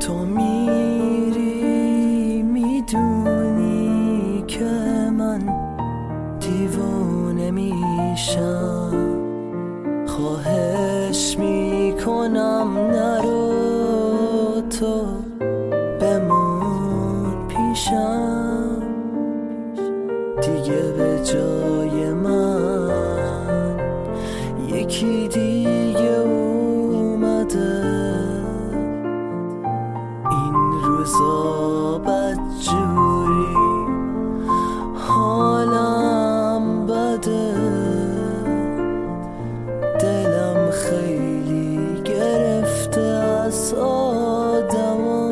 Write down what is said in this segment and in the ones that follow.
تو میری میدونی که من دیوانه میشم، خواهش میکنم نرو، تو بمون پیشم، دیگه به جای من یکی دیگه اومده. این روزا بدجوری حالم بده، دلم خیلی گرفته از آدما،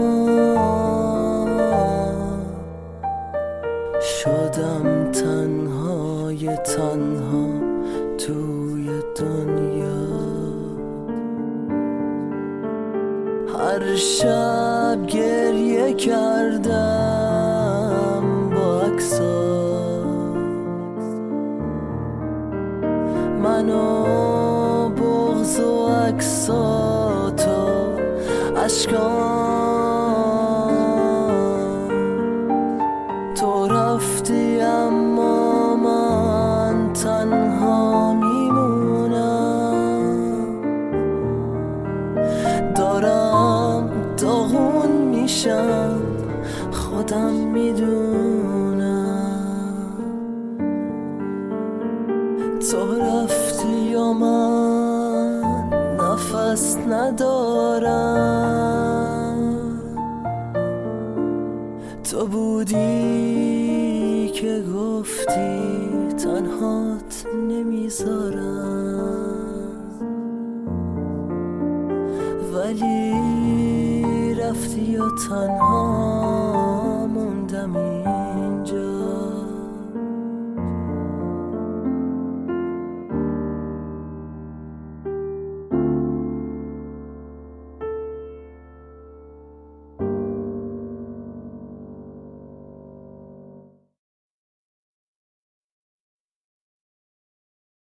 شدم تنهای تنها توی دنیا. هر شب گریه کردم با عکسا، منو بغض و عکساتو اشکام، تو رفتی اما من تنها میمونم، دارم داغون میشم خودم میدونم. تو رفتی و من نفس ندارم، تو بودی که گفتی تنهات نمیذارم، ولی رفتی و تنها موندم.